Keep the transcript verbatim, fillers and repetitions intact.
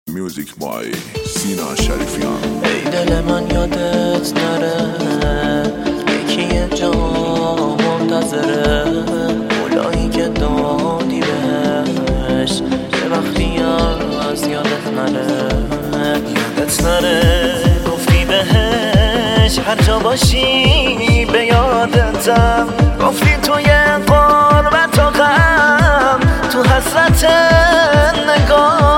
میوزیک بای سینا شریفیان. ای دل من یادت نره، یکی یه جا منتظره، مولایی که دادی بهش یه وقتی از یادت نره. یادت نره گفتی بهش هر جا باشی به یادتم، گفتی توی قربت و غم تو حسرت نگاه